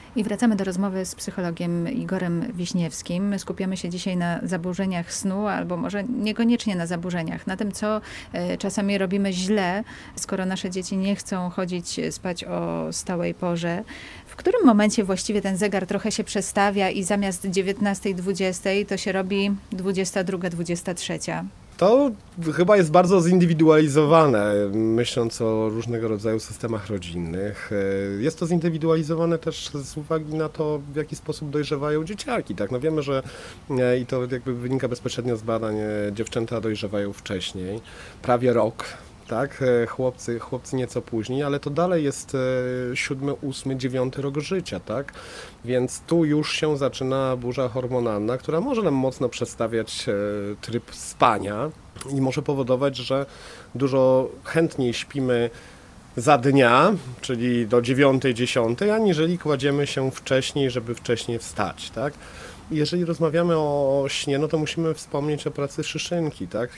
I wracamy do rozmowy z psychologiem Igorem Wiśniewskim. Skupiamy się dzisiaj na zaburzeniach snu, albo może niekoniecznie na zaburzeniach, na tym, co czasami robimy źle, skoro nasze dzieci nie chcą chodzić spać o stałej porze. W którym momencie właściwie ten zegar trochę się przestawia i zamiast 19:20 to się robi 22, 23? To chyba jest bardzo zindywidualizowane, myśląc o różnego rodzaju systemach rodzinnych. Jest to zindywidualizowane też z uwagi na to, w jaki sposób dojrzewają dzieciaki. Tak? No wiemy, że i to jakby wynika bezpośrednio z badań, dziewczęta dojrzewają wcześniej, prawie rok. Tak, chłopcy nieco później, ale to dalej jest 7., 8., 9. rok życia, tak? Więc tu już się zaczyna burza hormonalna, która może nam mocno przestawiać tryb spania i może powodować, że dużo chętniej śpimy za dnia, czyli do 9., 10., aniżeli kładziemy się wcześniej, żeby wcześniej wstać, tak? Jeżeli rozmawiamy o śnie, no to musimy wspomnieć o pracy szyszynki, tak?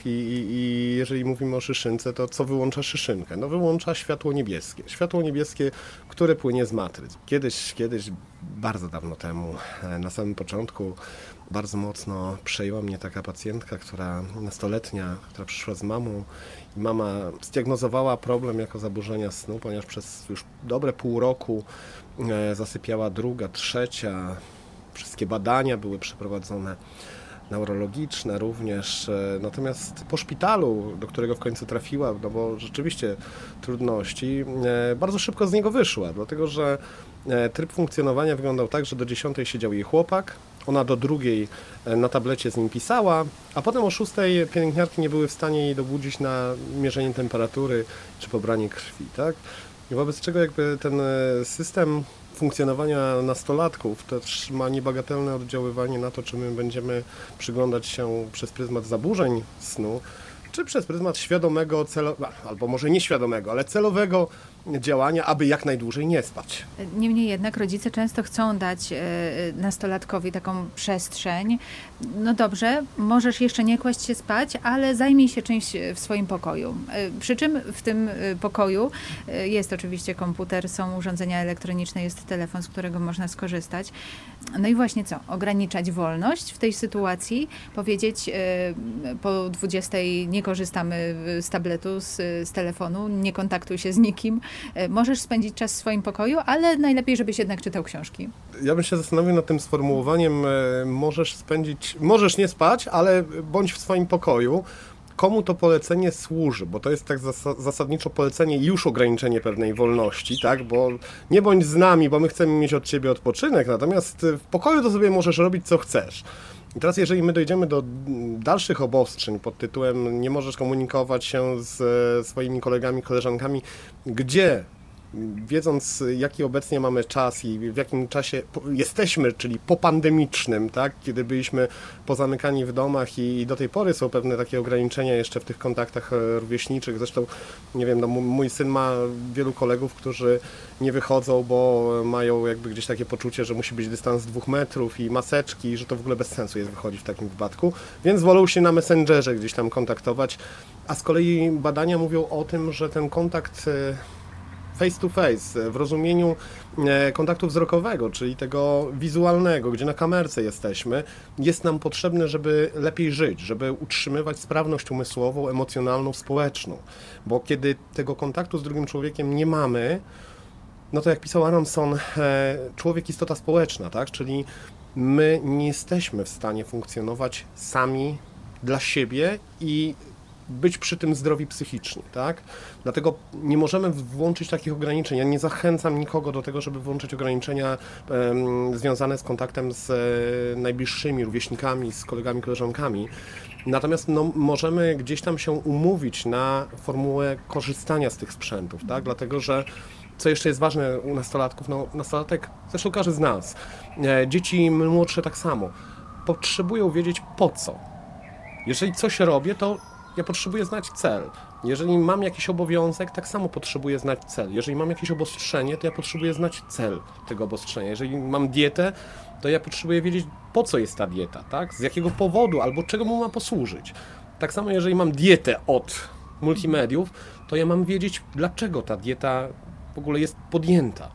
I jeżeli mówimy o szyszynce, to co wyłącza szyszynkę? No wyłącza światło niebieskie. Światło niebieskie, które płynie z matryc. Kiedyś, bardzo dawno temu, na samym początku, bardzo mocno przejęła mnie taka pacjentka, nastoletnia, która przyszła z mamą i mama zdiagnozowała problem jako zaburzenia snu, ponieważ przez już dobre pół roku zasypiała druga, trzecia. Wszystkie badania były przeprowadzone, neurologiczne również, natomiast po szpitalu, do którego w końcu trafiła, no bo rzeczywiście trudności, bardzo szybko z niego wyszła, dlatego że tryb funkcjonowania wyglądał tak, że do 10 siedział jej chłopak, ona do 2 na tablecie z nim pisała, a potem o 6 pielęgniarki nie były w stanie jej dobudzić na mierzenie temperatury czy pobranie krwi, tak? I wobec czego jakby ten system funkcjonowania nastolatków też ma niebagatelne oddziaływanie na to, czy my będziemy przyglądać się przez pryzmat zaburzeń snu, czy przez pryzmat świadomego, albo może nieświadomego, ale celowego działania, aby jak najdłużej nie spać. Niemniej jednak rodzice często chcą dać nastolatkowi taką przestrzeń. No dobrze, możesz jeszcze nie kłaść się spać, ale zajmij się czymś w swoim pokoju. Przy czym w tym pokoju jest oczywiście komputer, są urządzenia elektroniczne, jest telefon, z którego można skorzystać. No i właśnie co? Ograniczać wolność w tej sytuacji, powiedzieć po 20 nie korzystamy z tabletu, z telefonu, nie kontaktuj się z nikim. Możesz spędzić czas w swoim pokoju, ale najlepiej, żebyś jednak czytał książki. Ja bym się zastanowił nad tym sformułowaniem możesz nie spać, ale bądź w swoim pokoju. Komu to polecenie służy? Bo to jest tak zasadniczo polecenie i już ograniczenie pewnej wolności, tak? Bo nie bądź z nami, bo my chcemy mieć od ciebie odpoczynek, natomiast w pokoju to sobie możesz robić co chcesz. I teraz jeżeli my dojdziemy do dalszych obostrzeń pod tytułem nie możesz komunikować się z swoimi kolegami, koleżankami, gdzie, wiedząc jaki obecnie mamy czas i w jakim czasie jesteśmy, czyli popandemicznym, tak, kiedy byliśmy pozamykani w domach i do tej pory są pewne takie ograniczenia jeszcze w tych kontaktach rówieśniczych. Zresztą, nie wiem, no, mój syn ma wielu kolegów, którzy nie wychodzą, bo mają jakby gdzieś takie poczucie, że musi być dystans 2 metrów i maseczki, że to w ogóle bez sensu jest wychodzić w takim wypadku, więc wolą się na Messengerze gdzieś tam kontaktować, a z kolei badania mówią o tym, że ten kontakt face to face, w rozumieniu kontaktu wzrokowego, czyli tego wizualnego, gdzie na kamerce jesteśmy, jest nam potrzebny, żeby lepiej żyć, żeby utrzymywać sprawność umysłową, emocjonalną, społeczną. Bo kiedy tego kontaktu z drugim człowiekiem nie mamy, no to jak pisał Aronson, człowiek istota społeczna, tak? Czyli my nie jesteśmy w stanie funkcjonować sami dla siebie i być przy tym zdrowi psychicznie, tak? Dlatego nie możemy włączyć takich ograniczeń. Ja nie zachęcam nikogo do tego, żeby włączyć ograniczenia związane z kontaktem z najbliższymi rówieśnikami, z kolegami, koleżankami. Natomiast no, możemy gdzieś tam się umówić na formułę korzystania z tych sprzętów, tak? Dlatego, że co jeszcze jest ważne u nastolatków, no nastolatek, zresztą każdy z nas, dzieci młodsze tak samo, potrzebują wiedzieć po co. Jeżeli coś robię, to ja potrzebuję znać cel. Jeżeli mam jakiś obowiązek, tak samo potrzebuję znać cel. Jeżeli mam jakieś obostrzenie, to ja potrzebuję znać cel tego obostrzenia. Jeżeli mam dietę, to ja potrzebuję wiedzieć, po co jest ta dieta, tak? Z jakiego powodu albo czego mu ma posłużyć. Tak samo jeżeli mam dietę od multimediów, to ja mam wiedzieć, dlaczego ta dieta w ogóle jest podjęta.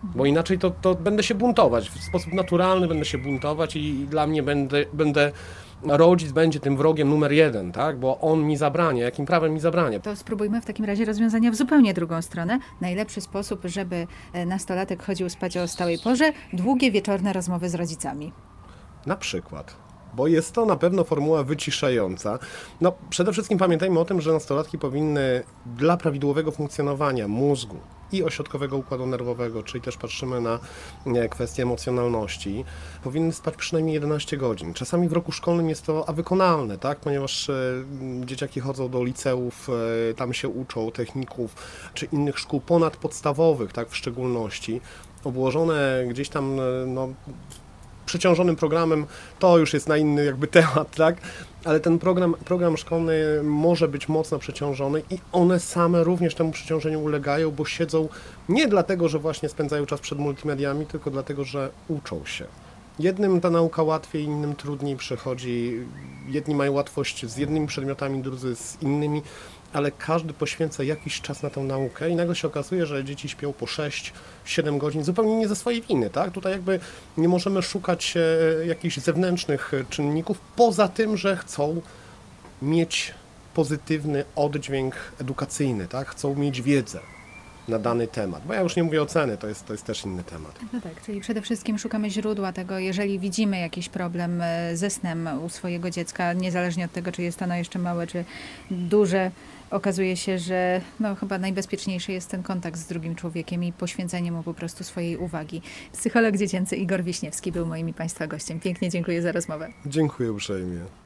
Bo inaczej to będę się buntować. W sposób naturalny będę się buntować i dla mnie rodzic będzie tym wrogiem numer 1, tak? Bo on mi zabrania, jakim prawem mi zabrania. To spróbujmy w takim razie rozwiązania w zupełnie drugą stronę. Najlepszy sposób, żeby nastolatek chodził spać o stałej porze, długie wieczorne rozmowy z rodzicami. Na przykład. Bo jest to na pewno formuła wyciszająca. No, przede wszystkim pamiętajmy o tym, że nastolatki powinny dla prawidłowego funkcjonowania mózgu i ośrodkowego układu nerwowego, czyli też patrzymy na kwestie emocjonalności, powinny spać przynajmniej 11 godzin. Czasami w roku szkolnym jest to wykonalne, tak? Ponieważ dzieciaki chodzą do liceów, tam się uczą techników czy innych szkół ponadpodstawowych, tak? W szczególności, obłożone gdzieś tam przeciążonym programem, to już jest na inny temat, tak? Ale ten program szkolny może być mocno przeciążony i one same również temu przeciążeniu ulegają, bo siedzą nie dlatego, że właśnie spędzają czas przed multimediami, tylko dlatego, że uczą się. Jednym ta nauka łatwiej, innym trudniej przychodzi. Jedni mają łatwość z jednymi przedmiotami, drudzy z innymi, ale każdy poświęca jakiś czas na tę naukę i nagle się okazuje, że dzieci śpią po 6-7 godzin, zupełnie nie ze swojej winy, tak? Tutaj nie możemy szukać jakichś zewnętrznych czynników, poza tym, że chcą mieć pozytywny oddźwięk edukacyjny, tak? Chcą mieć wiedzę na dany temat. Bo ja już nie mówię o ceny, to jest też inny temat. No tak, czyli przede wszystkim szukamy źródła tego, jeżeli widzimy jakiś problem ze snem u swojego dziecka, niezależnie od tego, czy jest ono jeszcze małe, czy duże, okazuje się, że chyba najbezpieczniejszy jest ten kontakt z drugim człowiekiem i poświęcenie mu po prostu swojej uwagi. Psycholog dziecięcy Igor Wiśniewski był moim i Państwa gościem. Pięknie dziękuję za rozmowę. Dziękuję uprzejmie.